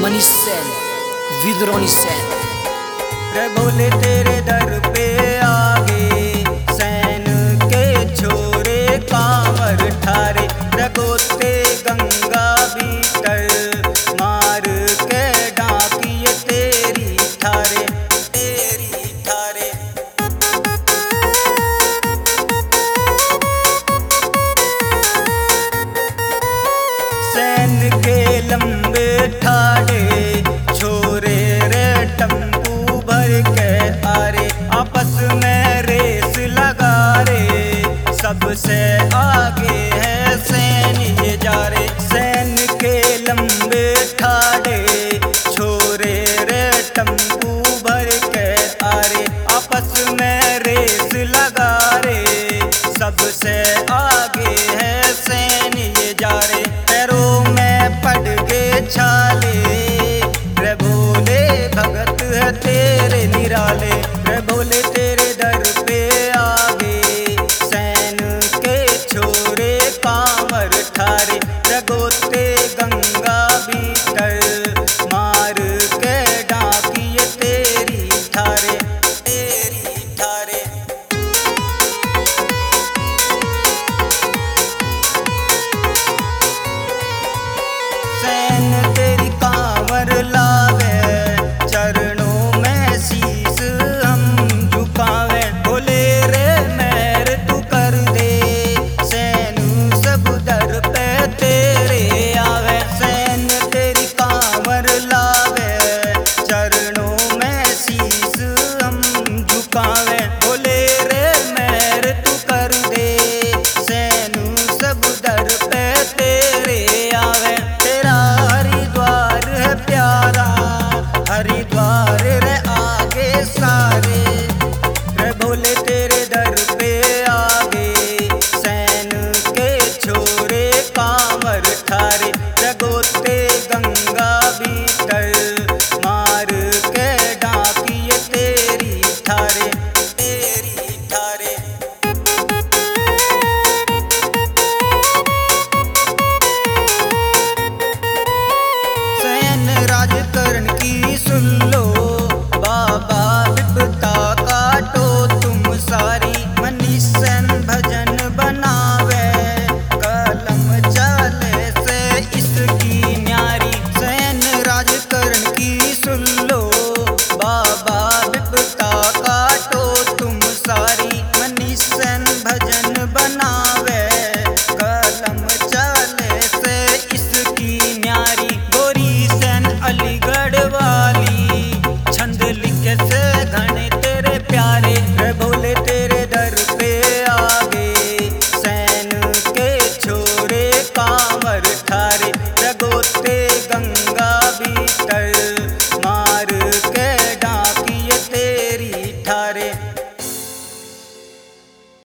मनीष सैन, विद्रोही सैन। रे भोले तेरे दर पे आगे सैन के छोरे कांवर ठारे, रे गोते गंगा भीतर मार के डाकिए तेरी ठारे, तेरी ठारे। सैन के लंबे ठाड़े छोरे रे टम्पू भर के आरे, आपस में रेस लगा रे, सबसे आगे है सैन ये जा रे। सैन के लंबे ठाड़े छोरे रे टम्पू भर के आरे, आपस में रेस लगा रे, सबसे आगे है सैन ये जा रे। पैरों में पड़ के छाले, रे भोले भगत है तेरे निराले, रे भोले तेरे दर पे आगे सैन के छोरे कांवर ठारे।